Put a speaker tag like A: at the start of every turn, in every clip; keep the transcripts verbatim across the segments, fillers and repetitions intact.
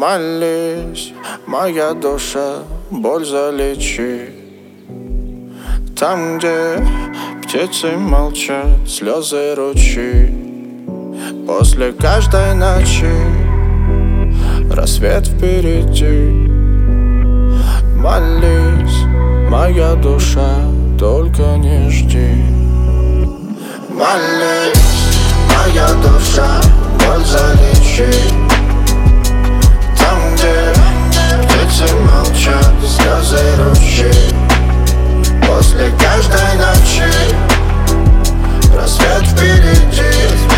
A: Молись, моя душа, боль залечи. Там, где птицы молчат, слезы ручьи. После каждой ночи рассвет впереди. Молись, моя душа, только не жди. Молись, моя душа, боль залечи. Там, где птицы молчат, слезы ручьи. После каждой ночи рассвет впереди.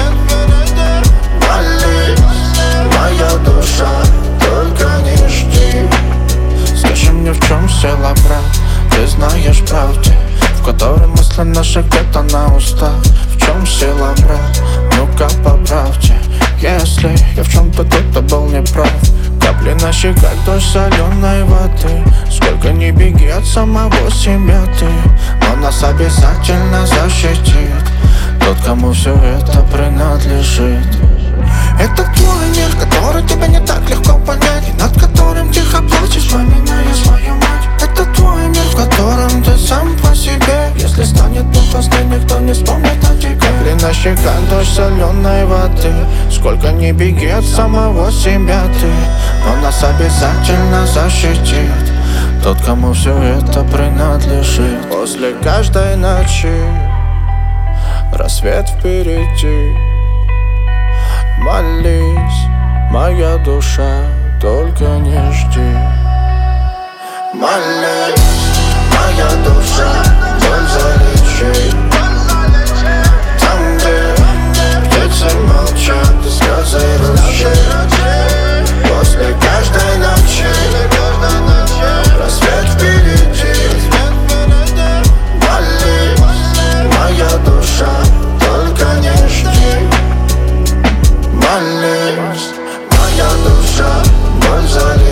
A: Молись, моя душа, только не жди. Скажи мне, в чем сила, брат? Ты знаешь правде, в которой мысли наши где-то на устах. В чем сила, брат? Ну-ка поправьте, если я в чем-то кто-то был неправ. Капли на щеках, дождь соленой воды. Сколько ни беги от самого себя ты, но нас обязательно защитит тот, кому все это принадлежит. Это твой мир, который тебе не так легко понять, и над которым тихо плачешь, вспоминая свою мать. Это твой мир, в котором ты сам по себе. Если станет поздно, никто не вспомнит о тебе. Капли на щеках, дождь соленой воды. Сколько ни беги от самого себя ты, но нас обязательно защитит тот, кому все это принадлежит. После каждой ночи рассвет впереди. Молись, моя душа, только не жди. Молись, моя душа, боль залечи. Там, где птицы молчат, слезы ручьи. После каждой ночи рассвет впереди. Молись, моя душа, только не жди. Молись, моя душа, боль залечи.